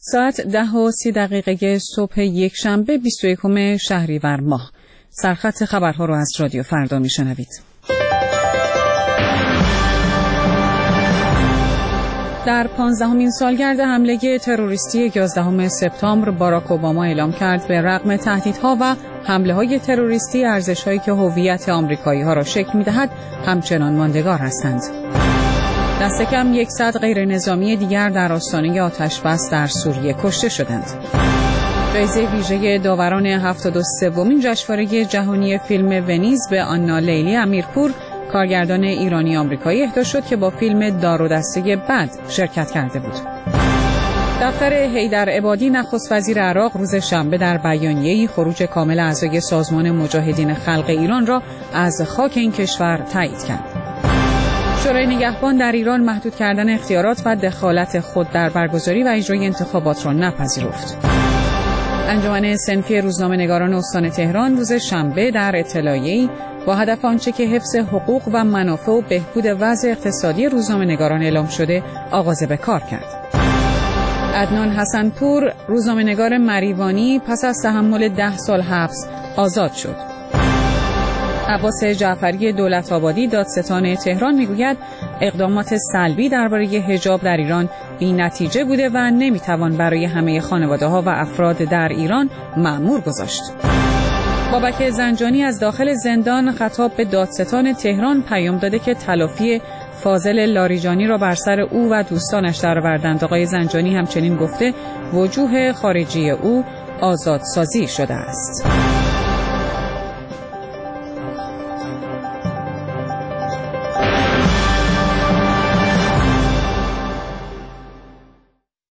ساعت 10:30 صبح یکشنبه 21 شهریور ماه. سرخط خبرها رو از رادیو فردا میشنوید. در 15مین سالگرد حمله تروریستی 11 سپتامبر باراک اوباما اعلام کرد به رغم تهدیدها و حمله‌های تروریستی ارزش‌هایی که هویت آمریکایی‌ها را شکل می‌دهد همچنان ماندگار هستند. دست کم 100 غیر نظامی دیگر در آستانه آتش بس در سوریه کشته شدند. جایزه ویژه داوران 73مین جشنواره جهانی فیلم ونیز به آنا لیلی امیرپور، کارگردان ایرانی آمریکایی اهدا شد که با فیلم دار و دسته بد شرکت کرده بود. دفتر حیدر عبادی نخست وزیر عراق روز شنبه در بیانیه‌ای خروج کامل اعضای سازمان مجاهدین خلق ایران را از خاک این کشور تایید کرد. شورای نگهبان در ایران محدود کردن اختیارات و دخالت خود در برگزاری و اجرای انتخابات را نپذیرفت. انجمن صنفی روزنامه‌نگاران استان تهران روز شنبه در اطلاعیه‌ای با هدف آنچه که حفظ حقوق و منافع و بهبود وضع اقتصادی روزنامه‌نگاران اعلام شده آغاز به کار کرد. عدنان حسنپور، روزنامه‌نگار مریوانی، پس از تحمل 10 سال حبس آزاد شد. عباس جعفری دولت‌آبادی، دادستان تهران، میگوید اقدامات سلبی درباره حجاب در ایران بی‌نتیجه بوده و نمیتوان برای همه خانواده‌ها و افراد در ایران مأمور گذاشت. بابک زنجانی از داخل زندان خطاب به دادستان تهران پیام داده که تلافی فاضل لاریجانی را بر سر او و دوستانش درآوردند. آقای زنجانی همچنین گفته وجوه خارجی او آزادسازی شده است.